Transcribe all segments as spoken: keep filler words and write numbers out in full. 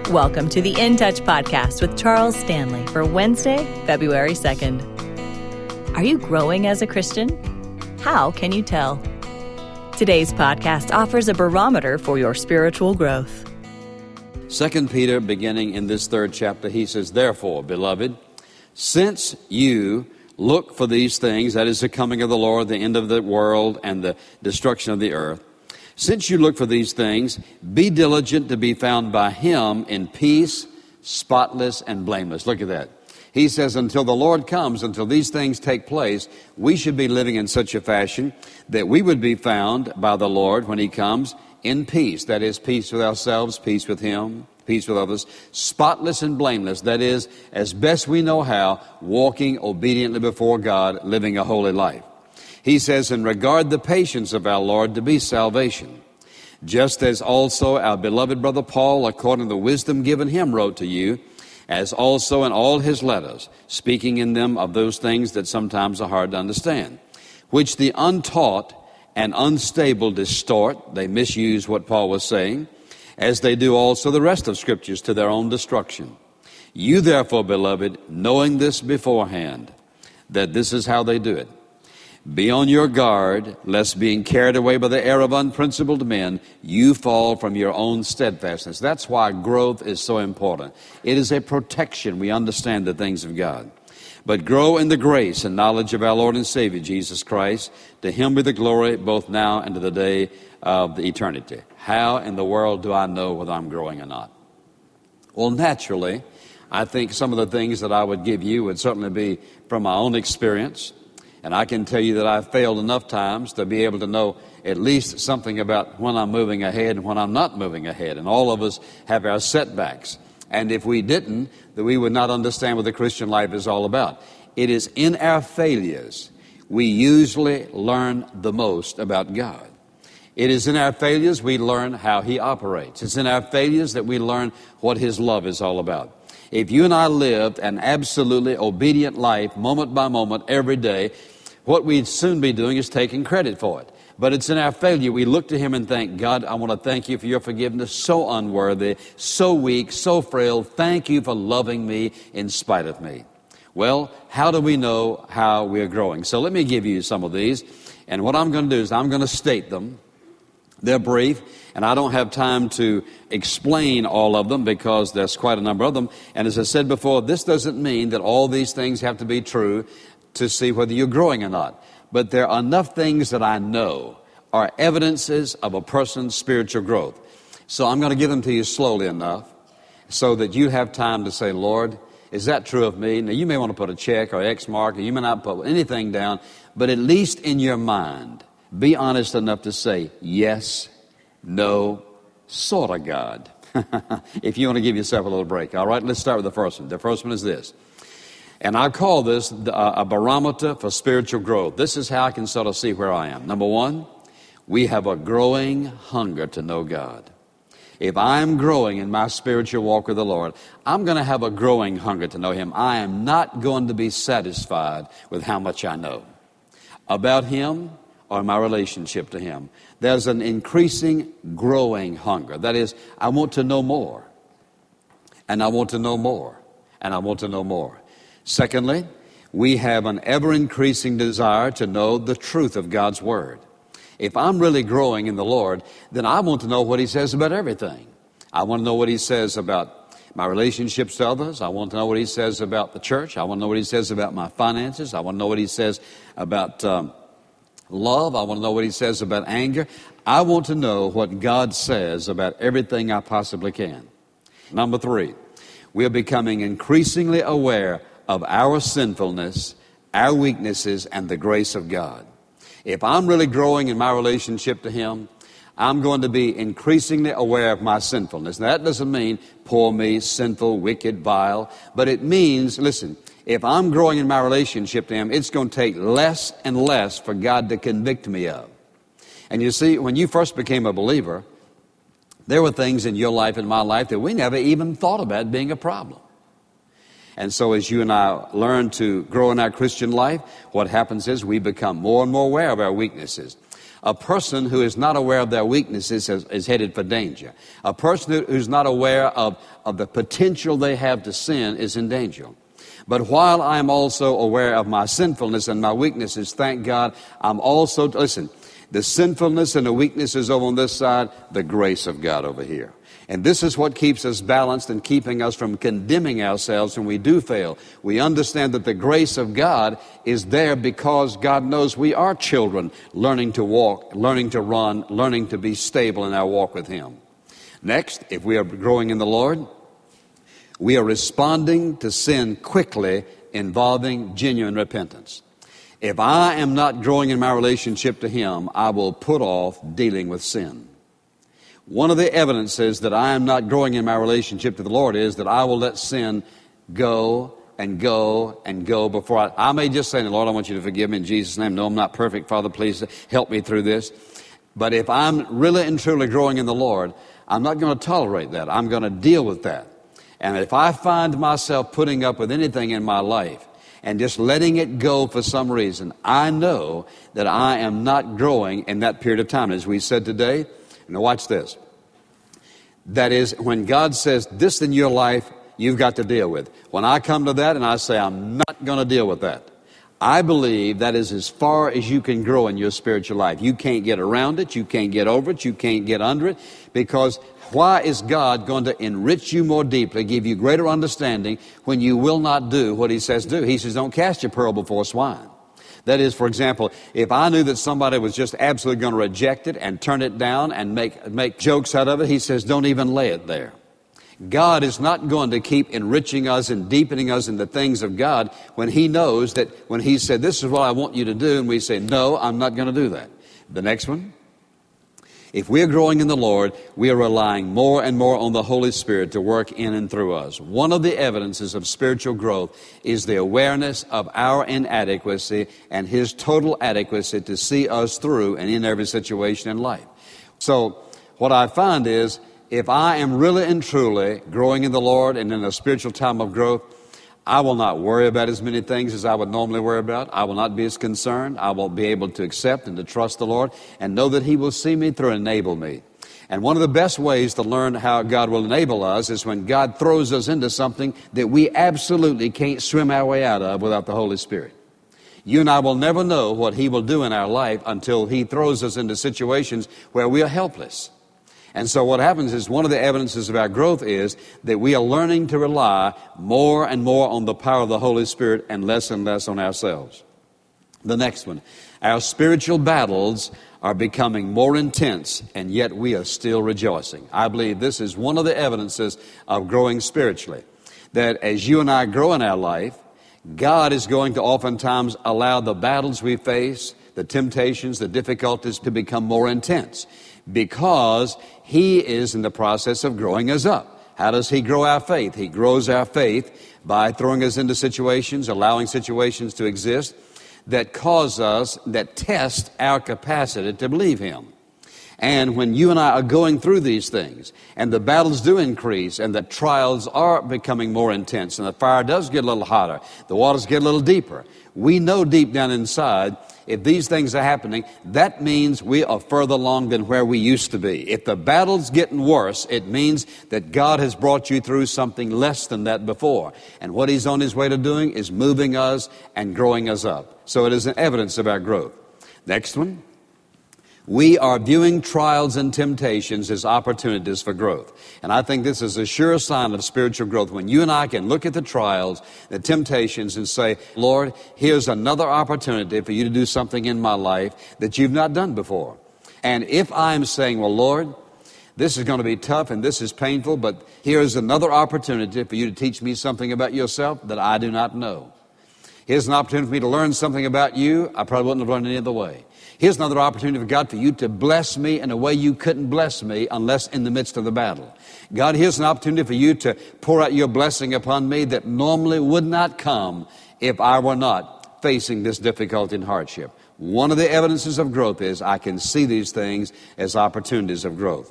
Welcome to the In Touch podcast with Charles Stanley for Wednesday, February second. Are you growing as a Christian? How can you tell? Today's podcast offers a barometer for your spiritual growth. Second Peter, beginning in this third chapter, he says, "Therefore, beloved, since you look for these things, that is the coming of the Lord, the end of the world, and the destruction of the earth, since you look for these things, be diligent to be found by Him in peace, spotless, and blameless." Look at that. He says until the Lord comes, until these things take place, we should be living in such a fashion that we would be found by the Lord when He comes in peace. That is, peace with ourselves, peace with Him, peace with others, spotless and blameless. That is, as best we know how, walking obediently before God, living a holy life. He says, "And regard the patience of our Lord to be salvation, just as also our beloved brother Paul, according to the wisdom given him, wrote to you, as also in all his letters, speaking in them of those things that sometimes are hard to understand, which the untaught and unstable distort," they misuse what Paul was saying, "as they do also the rest of Scriptures to their own destruction. You therefore, beloved, knowing this beforehand, that this is how they do it, be on your guard, lest being carried away by the error of unprincipled men, you fall from your own steadfastness." That's why growth is so important. It is a protection. We understand the things of God. "But grow in the grace and knowledge of our Lord and Savior, Jesus Christ. To Him be the glory both now and to the day of the eternity." How in the world do I know whether I'm growing or not? Well, naturally, I think some of the things that I would give you would certainly be from my own experience. And I can tell you that I've failed enough times to be able to know at least something about when I'm moving ahead and when I'm not moving ahead. And all of us have our setbacks. And if we didn't, then we would not understand what the Christian life is all about. It is in our failures we usually learn the most about God. It is in our failures we learn how He operates. It's in our failures that we learn what His love is all about. If you and I lived an absolutely obedient life, moment by moment, every day, what we'd soon be doing is taking credit for it. But it's in our failure we look to Him and thank God, I want to thank you for your forgiveness, so unworthy, so weak, so frail. Thank you for loving me in spite of me. Well, how do we know how we're growing? So let me give you some of these. And what I'm going to do is I'm going to state them. They're brief, and I don't have time to explain all of them because there's quite a number of them. And as I said before, this doesn't mean that all these things have to be true to see whether you're growing or not. But there are enough things that I know are evidences of a person's spiritual growth. So I'm going to give them to you slowly enough so that you have time to say, "Lord, is that true of me?" Now, you may want to put a check or X mark, or you may not put anything down, but at least in your mind, be honest enough to say, yes, no, sort of God. If you want to give yourself a little break. All right, let's start with the first one. The first one is this. And I call this a barometer for spiritual growth. This is how I can sort of see where I am. Number one, we have a growing hunger to know God. If I'm growing in my spiritual walk with the Lord, I'm going to have a growing hunger to know Him. I am not going to be satisfied with how much I know about Him or my relationship to Him. There's an increasing, growing hunger. That is, I want to know more, and I want to know more, and I want to know more. Secondly, we have an ever-increasing desire to know the truth of God's Word. If I'm really growing in the Lord, then I want to know what He says about everything. I want to know what He says about my relationships to others. I want to know what He says about the church. I want to know what He says about my finances. I want to know what He says about um, love. I want to know what He says about anger. I want to know what God says about everything I possibly can. Number three, we are becoming increasingly aware of our sinfulness, our weaknesses, and the grace of God. If I'm really growing in my relationship to Him, I'm going to be increasingly aware of my sinfulness. Now, that doesn't mean poor me, sinful, wicked, vile, but it means, listen, if I'm growing in my relationship to Him, it's going to take less and less for God to convict me of. And you see, when you first became a believer, there were things in your life and my life that we never even thought about being a problem. And so as you and I learn to grow in our Christian life, what happens is we become more and more aware of our weaknesses. A person who is not aware of their weaknesses is, is headed for danger. A person who, who's not aware of, of the potential they have to sin is in danger. But while I am also aware of my sinfulness and my weaknesses, thank God, I'm also, listen, the sinfulness and the weaknesses over on this side, the grace of God over here. And this is what keeps us balanced and keeping us from condemning ourselves when we do fail. We understand that the grace of God is there because God knows we are children learning to walk, learning to run, learning to be stable in our walk with Him. Next, if we are growing in the Lord, we are responding to sin quickly, involving genuine repentance. If I am not growing in my relationship to Him, I will put off dealing with sin. One of the evidences that I am not growing in my relationship to the Lord is that I will let sin go and go and go before I... I may just say, Lord, I want you to forgive me in Jesus' name. No, I'm not perfect. Father, please help me through this. But if I'm really and truly growing in the Lord, I'm not going to tolerate that. I'm going to deal with that. And if I find myself putting up with anything in my life and just letting it go for some reason, I know that I am not growing in that period of time. As we said today, now watch this. That is, when God says this in your life, you've got to deal with. When I come to that and I say I'm not going to deal with that, I believe that is as far as you can grow in your spiritual life. You can't get around it. You can't get over it. You can't get under it. Because why is God going to enrich you more deeply, give you greater understanding when you will not do what He says do? He says, don't cast your pearl before swine. That is, for example, if I knew that somebody was just absolutely going to reject it and turn it down and make make jokes out of it, He says, don't even lay it there. God is not going to keep enriching us and deepening us in the things of God when He knows that when He said, this is what I want you to do, and we say, no, I'm not going to do that. The next one. If we are growing in the Lord, we are relying more and more on the Holy Spirit to work in and through us. One of the evidences of spiritual growth is the awareness of our inadequacy and His total adequacy to see us through and in every situation in life. So what I find is, if I am really and truly growing in the Lord and in a spiritual time of growth, I will not worry about as many things as I would normally worry about. I will not be as concerned. I will be able to accept and to trust the Lord and know that He will see me through and enable me. And one of the best ways to learn how God will enable us is when God throws us into something that we absolutely can't swim our way out of without the Holy Spirit. You and I will never know what He will do in our life until He throws us into situations where we are helpless. And so what happens is one of the evidences of our growth is that we are learning to rely more and more on the power of the Holy Spirit and less and less on ourselves. The next one, our spiritual battles are becoming more intense, and yet we are still rejoicing. I believe this is one of the evidences of growing spiritually, that as you and I grow in our life, God is going to oftentimes allow the battles we face, the temptations, the difficulties to become more intense, because He is in the process of growing us up. How does He grow our faith? He grows our faith by throwing us into situations, allowing situations to exist that cause us, that test our capacity to believe Him. And when you and I are going through these things, and the battles do increase, and the trials are becoming more intense, and the fire does get a little hotter, the waters get a little deeper, we know deep down inside, if these things are happening, that means we are further along than where we used to be. If the battle's getting worse, it means that God has brought you through something less than that before. And what He's on His way to doing is moving us and growing us up. So it is an evidence of our growth. Next one. We are viewing trials and temptations as opportunities for growth. And I think this is a sure sign of spiritual growth when you and I can look at the trials, the temptations, and say, Lord, here's another opportunity for you to do something in my life that you've not done before. And if I'm saying, well, Lord, this is going to be tough and this is painful, but here's another opportunity for you to teach me something about yourself that I do not know. Here's an opportunity for me to learn something about you I probably wouldn't have learned any other way. Here's another opportunity for God for you to bless me in a way you couldn't bless me unless in the midst of the battle. God, here's an opportunity for you to pour out your blessing upon me that normally would not come if I were not facing this difficulty and hardship. One of the evidences of growth is I can see these things as opportunities of growth.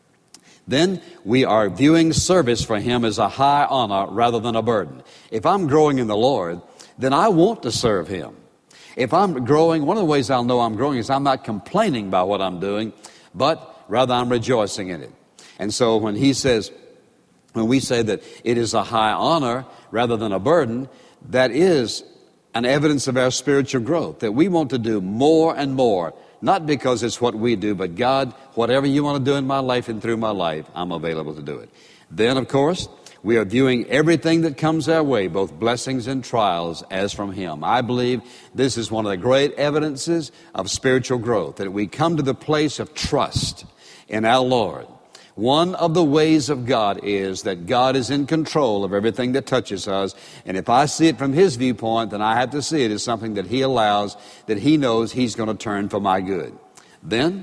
Then we are viewing service for Him as a high honor rather than a burden. If I'm growing in the Lord, then I want to serve Him. If I'm growing, one of the ways I'll know I'm growing is I'm not complaining about what I'm doing, but rather I'm rejoicing in it. And so when he says, when we say that it is a high honor rather than a burden, that is an evidence of our spiritual growth, that we want to do more and more, not because it's what we do, but God, whatever you want to do in my life and through my life, I'm available to do it. Then, of course, we are viewing everything that comes our way, both blessings and trials, as from Him. I believe this is one of the great evidences of spiritual growth, that we come to the place of trust in our Lord. One of the ways of God is that God is in control of everything that touches us. And if I see it from His viewpoint, then I have to see it as something that He allows, that He knows He's going to turn for my good. Then,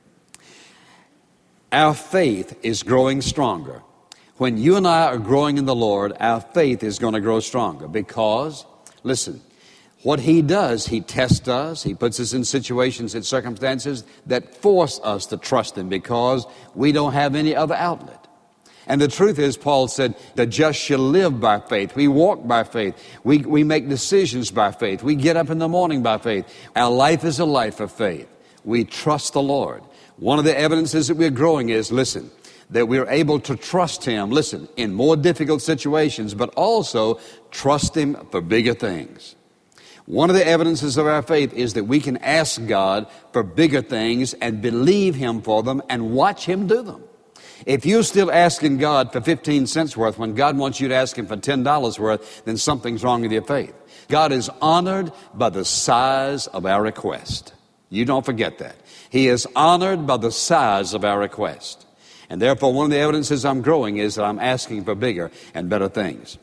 our faith is growing stronger. When you and I are growing in the Lord, our faith is going to grow stronger because, listen, what He does, He tests us. He puts us in situations and circumstances that force us to trust Him because we don't have any other outlet. And the truth is, Paul said, the just shall live by faith. We walk by faith. We, we make decisions by faith. We get up in the morning by faith. Our life is a life of faith. We trust the Lord. One of the evidences that we're growing is, listen, that we're able to trust Him, listen, in more difficult situations, but also trust Him for bigger things. One of the evidences of our faith is that we can ask God for bigger things and believe Him for them and watch Him do them. If you're still asking God for fifteen cents worth when God wants you to ask Him for ten dollars worth, then something's wrong with your faith. God is honored by the size of our request. You don't forget that. He is honored by the size of our request. And therefore, one of the evidences I'm growing is that I'm asking for bigger and better things.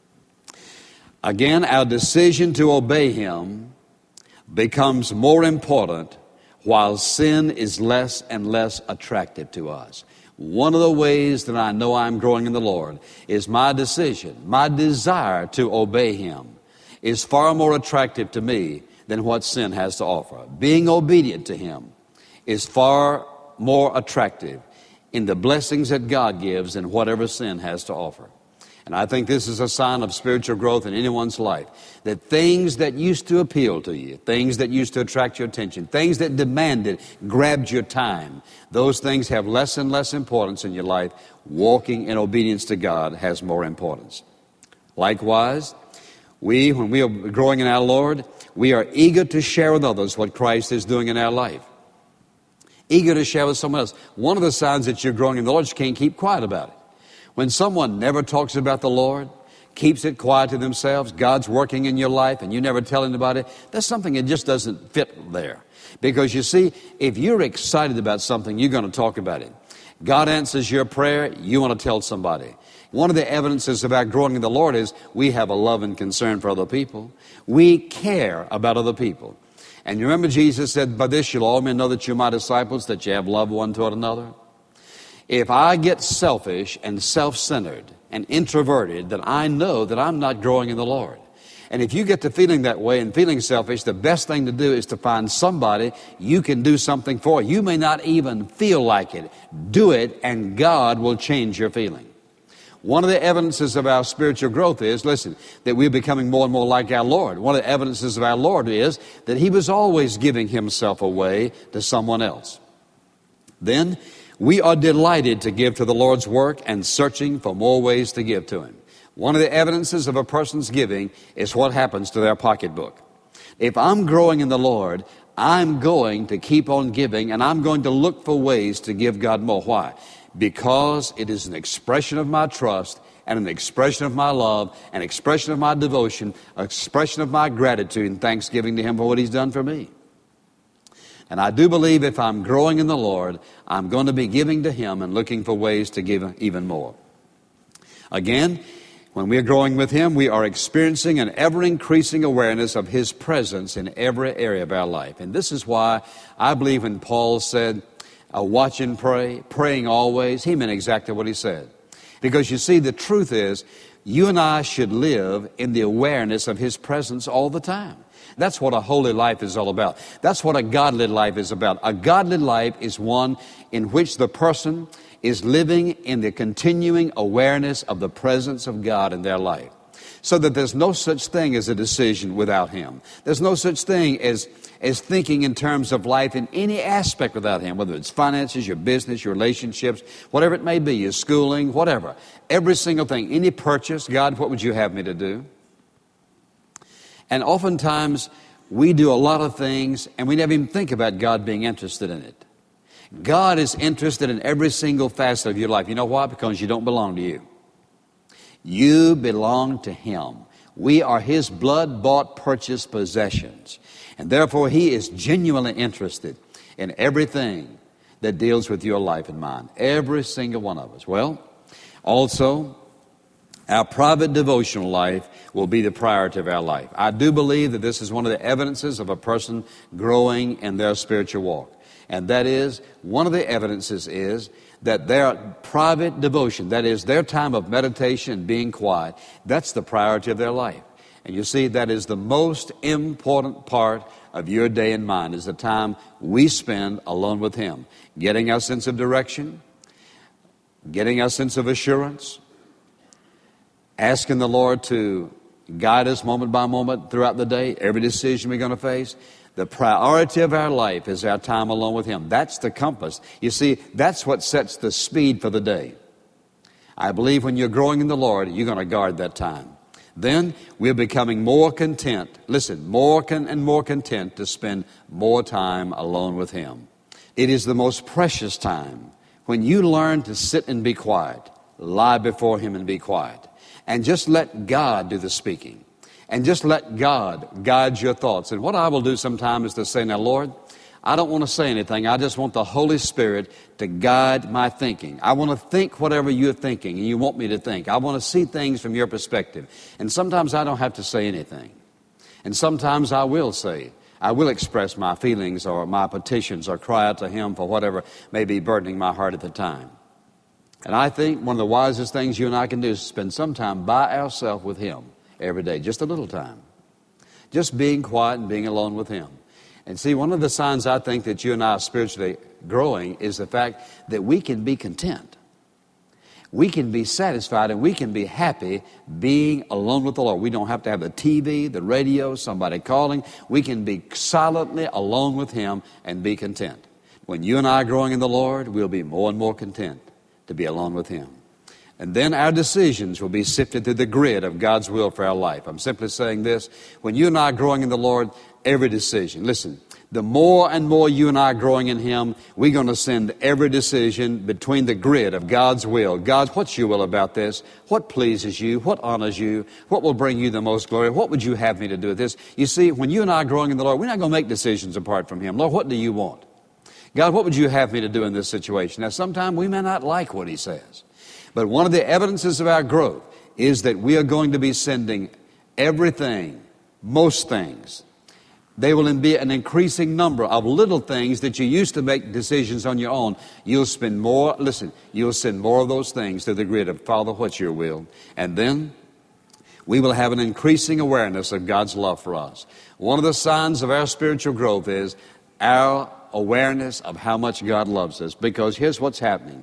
Again, our decision to obey Him becomes more important while sin is less and less attractive to us. One of the ways that I know I'm growing in the Lord is my decision, my desire to obey Him is far more attractive to me than what sin has to offer. Being obedient to Him is far more attractive in the blessings that God gives than whatever sin has to offer. And I think this is a sign of spiritual growth in anyone's life, that things that used to appeal to you, things that used to attract your attention, things that demanded, grabbed your time, those things have less and less importance in your life. Walking in obedience to God has more importance. Likewise, we, when we are growing in our Lord, we are eager to share with others what Christ is doing in our life. Eager to share with someone else. One of the signs that you're growing in the Lord is you can't keep quiet about it. When someone never talks about the Lord, keeps it quiet to themselves, God's working in your life and you never tell anybody, that's something that just doesn't fit there. Because you see, if you're excited about something, you're going to talk about it. God answers your prayer, you want to tell somebody. One of the evidences of our growing in the Lord is we have a love and concern for other people. We care about other people. And you remember Jesus said, by this you'll all men know that you're my disciples, that you have love one toward another. If I get selfish and self-centered and introverted, then I know that I'm not growing in the Lord. And if you get to feeling that way and feeling selfish, the best thing to do is to find somebody you can do something for. You may not even feel like it. Do it, and God will change your feeling. One of the evidences of our spiritual growth is, listen, that we're becoming more and more like our Lord. One of the evidences of our Lord is that He was always giving Himself away to someone else. Then, we are delighted to give to the Lord's work and searching for more ways to give to Him. One of the evidences of a person's giving is what happens to their pocketbook. If I'm growing in the Lord, I'm going to keep on giving, and I'm going to look for ways to give God more. Why? Because it is an expression of my trust and an expression of my love, an expression of my devotion, an expression of my gratitude and thanksgiving to Him for what He's done for me. And I do believe if I'm growing in the Lord, I'm going to be giving to Him and looking for ways to give even more. Again, when we're growing with Him, we are experiencing an ever-increasing awareness of His presence in every area of our life. And this is why I believe when Paul said, uh, watch and pray, praying always, he meant exactly what he said. Because you see, the truth is, you and I should live in the awareness of His presence all the time. That's what a holy life is all about. That's what a godly life is about. A godly life is one in which the person is living in the continuing awareness of the presence of God in their life. So that there's no such thing as a decision without Him. There's no such thing as, as thinking in terms of life in any aspect without Him, whether it's finances, your business, your relationships, whatever it may be, your schooling, whatever. Every single thing, any purchase, God, what would you have me to do? And oftentimes, we do a lot of things, and we never even think about God being interested in it. God is interested in every single facet of your life. You know why? Because you don't belong to you. You belong to Him. We are His blood-bought, purchased possessions. And therefore, He is genuinely interested in everything that deals with your life and mine. Every single one of us. Well, also, our private devotional life will be the priority of our life. I do believe that this is one of the evidences of a person growing in their spiritual walk. And that is, one of the evidences is that their private devotion, that is, their time of meditation, being quiet, that's the priority of their life. And you see, that is the most important part of your day and mine, is the time we spend alone with Him, getting our sense of direction, getting our sense of assurance, asking the Lord to guide us moment by moment throughout the day, every decision we're going to face. The priority of our life is our time alone with Him. That's the compass. You see, that's what sets the speed for the day. I believe when you're growing in the Lord, you're going to guard that time. Then we're becoming more content, listen, more con- and more content to spend more time alone with Him. It is the most precious time when you learn to sit and be quiet, lie before Him and be quiet, and just let God do the speaking. And just let God guide your thoughts. And what I will do sometimes is to say, now, Lord, I don't want to say anything. I just want the Holy Spirit to guide my thinking. I want to think whatever you're thinking and you want me to think. I want to see things from your perspective. And sometimes I don't have to say anything. And sometimes I will say, I will express my feelings or my petitions or cry out to Him for whatever may be burdening my heart at the time. And I think one of the wisest things you and I can do is spend some time by ourselves with Him. Every day, just a little time. Just being quiet and being alone with Him. And see, one of the signs I think that you and I are spiritually growing is the fact that we can be content. We can be satisfied and we can be happy being alone with the Lord. We don't have to have the T V, the radio, somebody calling. We can be silently alone with Him and be content. When you and I are growing in the Lord, we'll be more and more content to be alone with Him. And then our decisions will be sifted through the grid of God's will for our life. I'm simply saying this. When you and I are growing in the Lord, every decision, listen, the more and more you and I are growing in Him, we're going to send every decision between the grid of God's will. God, what's your will about this? What pleases you? What honors you? What will bring you the most glory? What would you have me to do with this? You see, when you and I are growing in the Lord, we're not going to make decisions apart from Him. Lord, what do you want? God, what would you have me to do in this situation? Now, sometimes we may not like what He says. But one of the evidences of our growth is that we are going to be sending everything, most things. They will be an increasing number of little things that you used to make decisions on your own. You'll spend more, listen, you'll send more of those things to the grid of, Father, what's your will? And then we will have an increasing awareness of God's love for us. One of the signs of our spiritual growth is our awareness of how much God loves us. Because here's what's happening.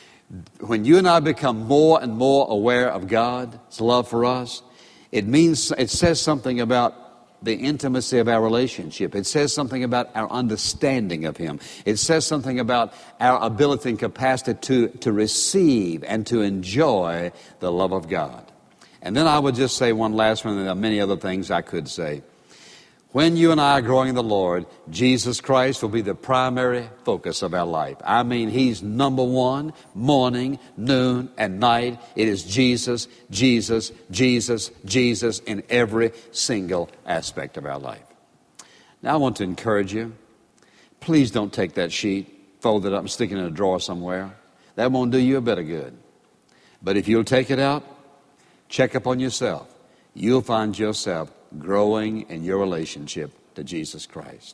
When you and I become more and more aware of God's love for us, it means, it says something about the intimacy of our relationship. It says something about our understanding of Him. It says something about our ability and capacity to, to receive and to enjoy the love of God. And then I would just say one last one, and there are many other things I could say. When you and I are growing in the Lord, Jesus Christ will be the primary focus of our life. I mean, He's number one, morning, noon, and night. It is Jesus, Jesus, Jesus, Jesus in every single aspect of our life. Now, I want to encourage you. Please don't take that sheet, fold it up, and stick it in a drawer somewhere. That won't do you a bit of good. But if you'll take it out, check up on yourself. You'll find yourself growing in your relationship to Jesus Christ.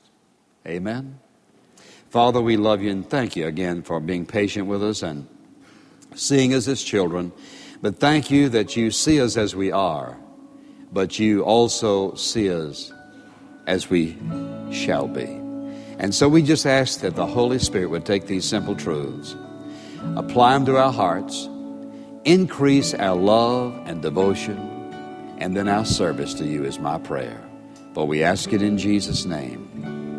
Amen. Father, we love you and thank you again for being patient with us and seeing us as children. But thank you that you see us as we are, but you also see us as we shall be. And so we just ask that the Holy Spirit would take these simple truths, apply them to our hearts, increase our love and devotion, and then our service to you is my prayer. For we ask it in Jesus' name.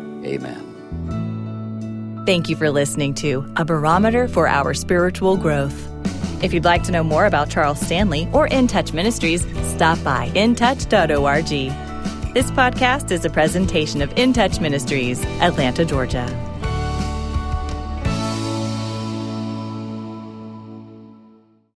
Amen. Thank you for listening to A Barometer for Our Spiritual Growth. If you'd like to know more about Charles Stanley or In Touch Ministries, stop by in touch dot org. This podcast is a presentation of In Touch Ministries, Atlanta, Georgia.